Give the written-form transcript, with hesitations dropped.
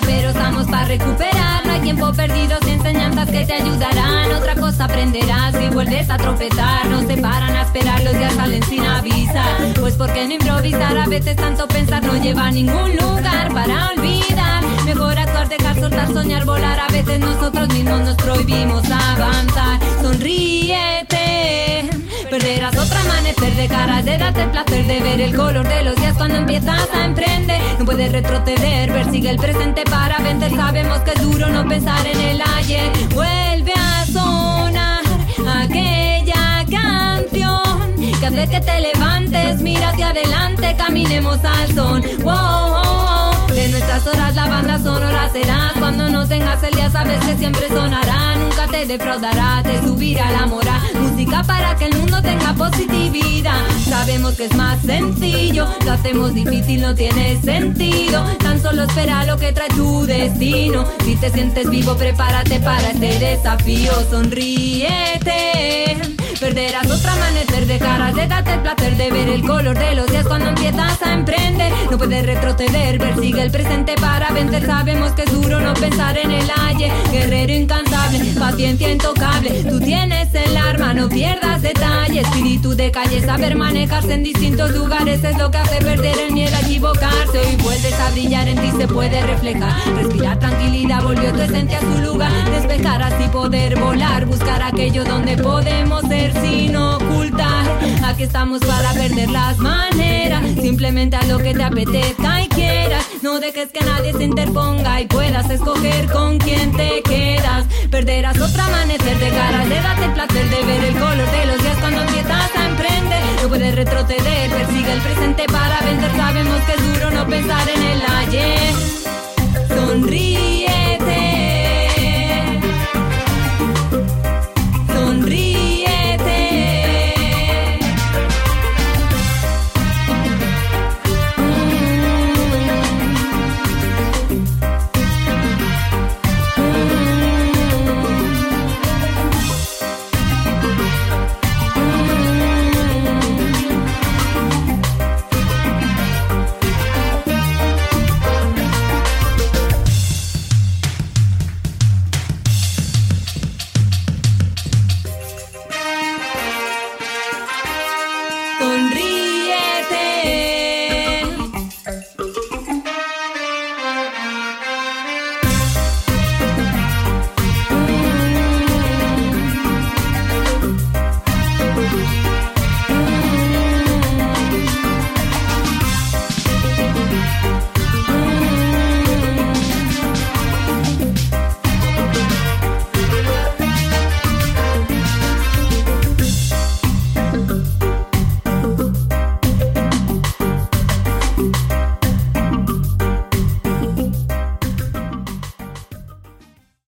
pero estamos para recuperar. No hay tiempo perdido, enseñanzas que te ayudarán. Otra cosa aprenderás si vuelves a tropezar. No se paran a esperar, los días salen sin avisar. Pues ¿por qué no improvisar? A veces tanto pensar no lleva a ningún lugar para olvidar. Mejor actuar, dejar, soltar, soñar, volar. A veces nosotros mismos nos prohibimos avanzar. Sonríete. Perderás otro amanecer de caras, de darte el placer de ver el color de los días cuando empiezas a emprender. No puedes retroceder, persigue el presente para vencer. Sabemos que es duro no pensar en el ayer. Vuelve a sonar aquella canción que hace que te levantes, mira hacia adelante, caminemos al son. De nuestras horas la banda sonora serás. Cuando no tengas el día sabes que siempre sonará. Nunca te defraudará, te subirá la moral. Música para que el mundo tenga positividad. Sabemos que es más sencillo, lo hacemos difícil, no tiene sentido. Tan solo espera lo que trae tu destino. Si te sientes vivo, prepárate para este desafío. Sonríete. Perderás otro amanecer de caras, de darte el placer de ver el color de los días cuando empiezas a emprender. No puedes retroceder, persigue el presente para vencer. Sabemos que es duro no pensar en el ayer. Guerrero incansable, paciencia intocable. Tú tienes el arma, no pierdas detalle. Espíritu de calle, saber manejarse en distintos lugares es lo que hace perder el miedo a equivocarse. Hoy vuelves a brillar, en ti se puede reflejar. Respirar tranquilidad, volvió tu esencia a su lugar. Despejar así poder volar, buscar aquello donde podemos ser sin ocultar. Aquí estamos para perder las maneras. Simplemente haz lo que te apetezca y quieras. No dejes que nadie se interponga y puedas escoger con quién te quedas. Perderás otro amanecer de caras, le das el placer de ver el color de los días cuando empiezas a emprender. No puedes retroceder, persigue el presente para vencer. Sabemos que es duro no pensar en el ayer.